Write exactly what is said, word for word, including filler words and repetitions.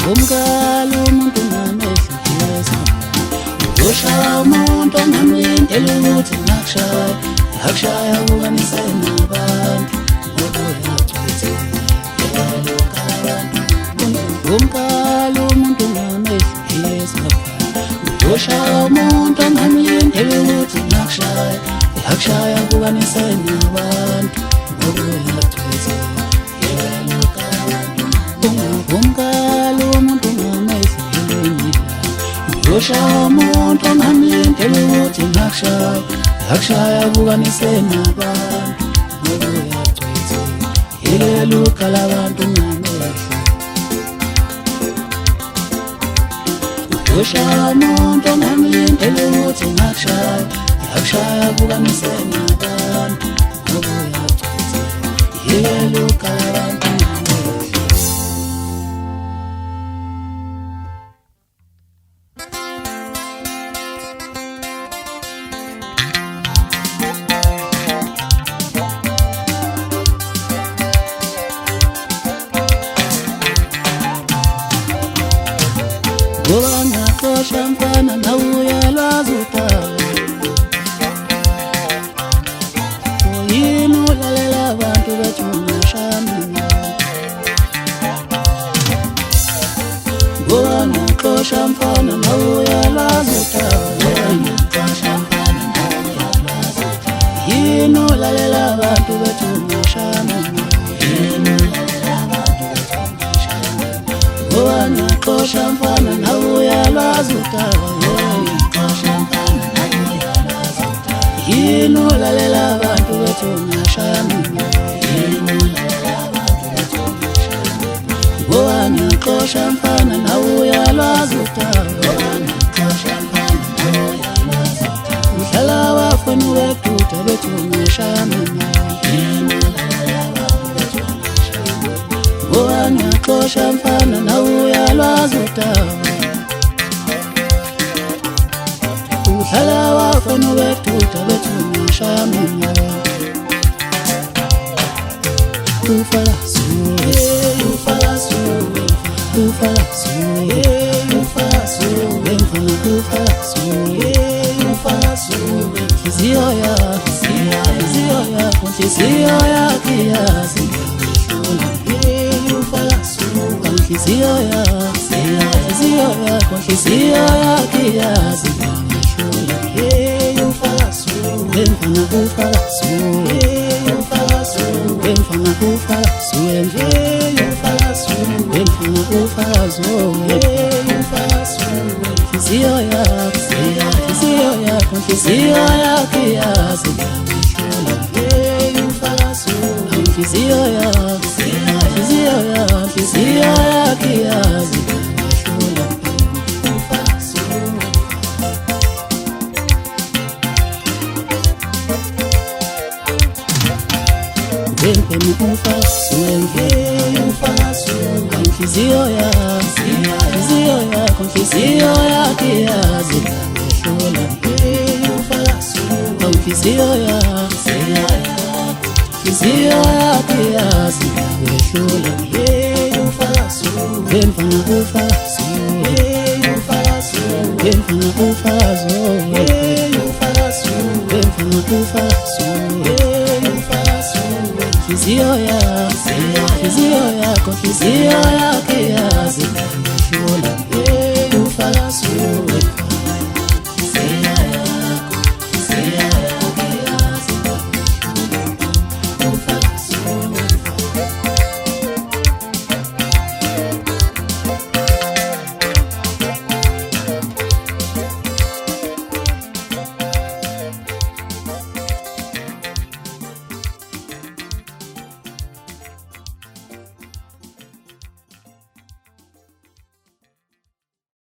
umkalo umuntu ngamehlo ushaya umuntu ongamlindela ukuthi ngakushaya akushaya ukanise nabantu ngoba uyachithe umkalo umuntu ngamehlo ushaya umuntu ongamlindela ukuthi ngakushaya akushaya ukanise nabantu ngoba uyachithe umkalo umuntu ngamehlo ushaya umuntu ongamlindela ukuthi ngakushaya akushaya bukanise nabantu ngoba uyachithe yilelo khala abantu ngamehlo ushaya umuntu ongamlindela ukuthi ngakushaya akushaya bukanise nabantu ngoba uyachithe yilelo khala abantu ngoba ngakhohlwa mfana nawe uyalwazi udaba yini ulalela abantu bethi ungashami ngoba ngakhohlwa mfana nawe uyalwazi udaba yini ulalela abantu bethi ungashami ngakhohlwa mfana nawe uyalwazi udaba yini ulalela abantu bethi ungashaya mina ngoba ngakhohlwa mfana nawe uyalwazi udaba uhlala wafuna uweduda bethi ungashaya mina ngoba ngakhohlwa mfana nawe uyalwazi udaba uhlala wafuna uweduda bethi ungashaya mina ufala suwe ufala suwe ufala suwe ufala suwe mfana ufala suwe ufala suwe nhliziyo yakho nhliziyo yakho nhliziyo yakho yazi nhliziyo yakho nhliziyo yakho nhliziyo yakho yazi wemfana ufala suwe ufala suwe wemfana ufala suwe ufala suwe wemfana ufala suwe ufala suwe nhliziyo yakho nhliziyo yakho nhliziyo yakho yazi ufala suwe nhliziyo yakho nhliziyo yakho nhliziyo yakho yazi wemfana ufala suwe ufala suwe nhliziyo yakho nhliziyo yakho nhliziyo yakho yazi ufala suwe nhliziyo yakho nhliziyo yakho yazi wehlula ufala suwe wemfana ufala suwe ufala suwe wemfana ufala suwe ufala suwe wemfana ufala suwe ufala suwe nhliziyo yakho nhliziyo yakho nhliziyo yakho yazi